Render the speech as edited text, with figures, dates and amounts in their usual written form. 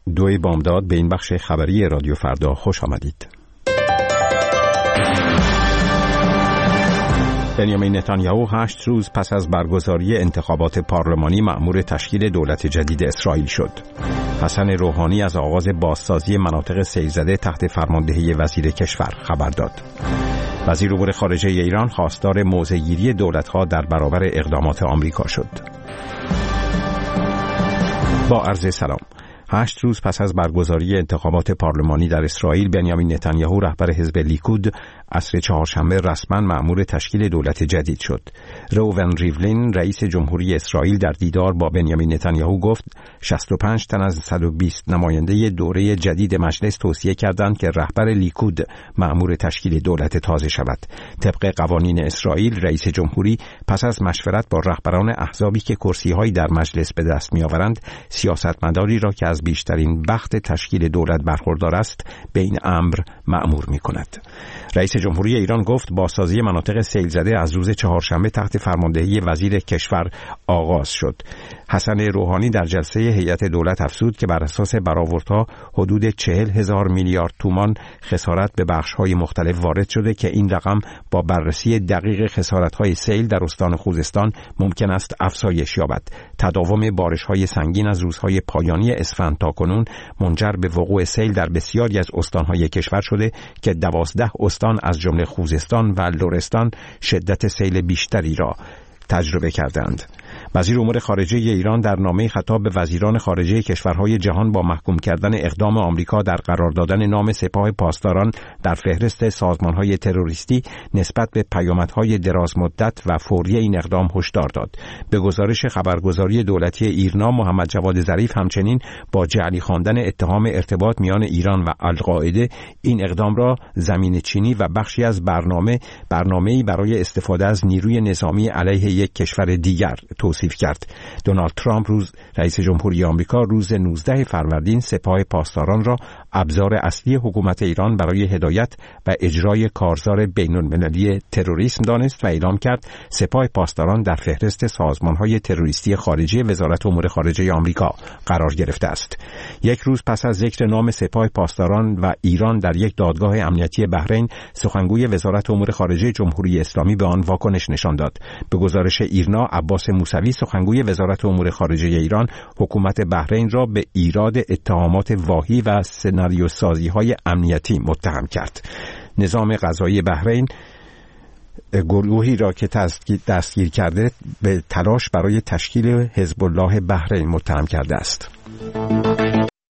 2 بامداد به این بخش خبری رادیو فردا خوش آمدید. بنیامین نتانیاهو 8 روز پس از برگزاری انتخابات پارلمانی مأمور تشکیل دولت جدید اسرائیل شد. حسن روحانی از آغاز بازسازی مناطق سیل‌زده تحت فرماندهی وزیر کشور خبر داد. وزیر امور خارجه ایران خواستار موضع‌گیری دولت‌ها در برابر اقدامات آمریکا شد. با عرض سلام. 8 روز پس از برگزاری انتخابات پارلمانی در اسرائیل، بنیامین نتانیاهو رهبر حزب لیکود عصر چهارشنبه رسما مأمور تشکیل دولت جدید شد. روون ریولین رئیس جمهوری اسرائیل در دیدار با بنیامین نتانیاهو گفت 65 تن از 120 نماینده دوره جدید مجلس توصیه کردند که رهبر لیکود مأمور تشکیل دولت تازه شود. طبق قوانین اسرائیل، رئیس جمهوری پس از مشورت با رهبران احزابی که کرسی‌هایی در مجلس به دست می‌آورند، سیاستمداری را که از بیشترین بخت تشکیل دولت برخوردار است به این امر مأمور می‌کند. رئیس جمهوری ایران گفت بازسازی مناطق سیل‌زده از روز چهارشنبه تحت فرماندهی وزیر کشور آغاز شد. حسن روحانی در جلسه هیئت دولت افزود که بر اساس برآوردها حدود 40,000 میلیارد تومان خسارت به بخش‌های مختلف وارد شده که این رقم با بررسی دقیق خسارت‌های سیل در استان خوزستان ممکن است افزایش یابد. تداوم بارش‌های سنگین از روزهای پایانی اسفند تا کنون منجر به وقوع سیل در بسیاری از استان‌های کشور شده که 12 استان از جمله خوزستان و لرستان شدت سیل بیشتری را تجربه کردند. وزیر امور خارجه ایران در نامه خطاب به وزیران خارجه کشورهای جهان با محکوم کردن اقدام آمریکا در قرار دادن نام سپاه پاسداران در فهرست سازمانهای تروریستی نسبت به پیامدهای دراز مدت و فوری این اقدام هشدار داد. به گزارش خبرگزاری دولتی ایرنا، محمد جواد ظریف همچنین با جعلی خواندن اتهام ارتباط میان ایران و القاعده این اقدام را زمین چینی و بخشی از برنامه‌ای برای استفاده از نیروی نظامی علیه یک کشور دیگر توصیف کرد. دونالد ترامپ رئیس جمهوری آمریکا روز 19 فروردین سپاه پاسداران را ابزار اصلی حکومت ایران برای هدایت و اجرای کارزار بین‌المللی تروریسم دانست و اعلام کرد سپاه پاسداران در فهرست سازمان‌های تروریستی خارجی وزارت امور خارجه آمریکا قرار گرفته است. یک روز پس از ذکر نام سپاه پاسداران و ایران در یک دادگاه امنیتی بحرین، سخنگوی وزارت امور خارجه جمهوری اسلامی به آن واکنش نشان داد. به گزارش ایرنا، عباس موسوی سخنگوی وزارت امور خارجه ایران حکومت بحرین را به ایراد اتهامات واهی و سناریو سازی‌های امنیتی متهم کرد. نظام قضایی بحرین گروهی را که دستگیر کرده به تلاش برای تشکیل حزب الله بحرین متهم کرده است.